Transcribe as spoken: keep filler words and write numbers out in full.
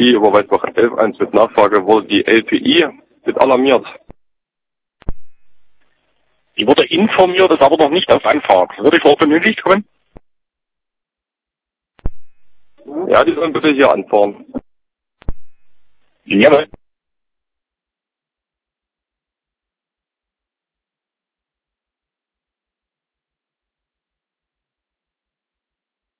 I, Überweiswoche elf eins mit Nachfrage, wurde die L P I mit alarmiert. Die wurde informiert, ist aber noch nicht auf Anfahrt. Würde ich auch benötigt kommen? Ja, die sollen bitte hier anfahren. Jawohl.